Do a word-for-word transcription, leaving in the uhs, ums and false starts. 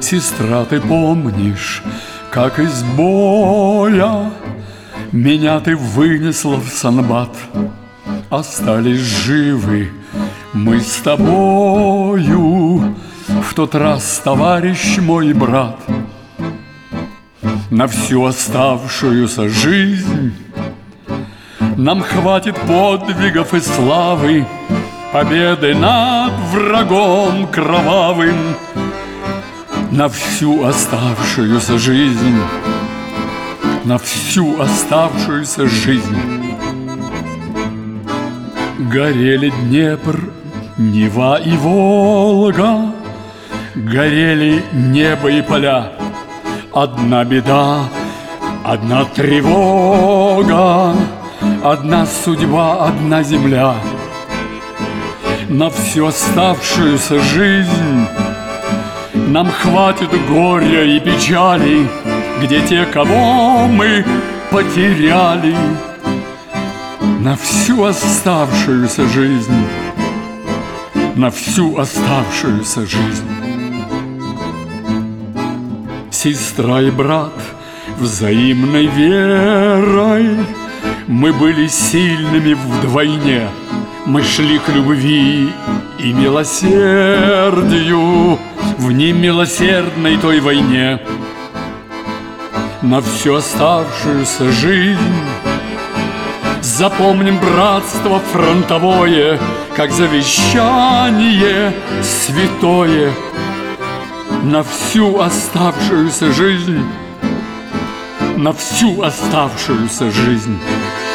Сестра, ты помнишь, как из боя меня ты вынесла в Санбат? Остались живы мы с тобою в тот раз, товарищ мой брат. На всю оставшуюся жизнь нам хватит подвигов и славы, победы над врагом кровавым. На всю оставшуюся жизнь, на всю оставшуюся жизнь. Горели Днепр, Нева и Волга, горели небо и поля. Одна беда, одна тревога, одна судьба, одна земля. На всю оставшуюся жизнь нам хватит горя и печали, где те, кого мы потеряли. На всю оставшуюся жизнь, на всю оставшуюся жизнь. Сестра и брат, взаимной верой мы были сильными вдвойне. Мы шли к любви и милосердию в немилосердной той войне. На всю оставшуюся жизнь запомним братство фронтовое, как завещание святое. На всю оставшуюся жизнь, на всю оставшуюся жизнь.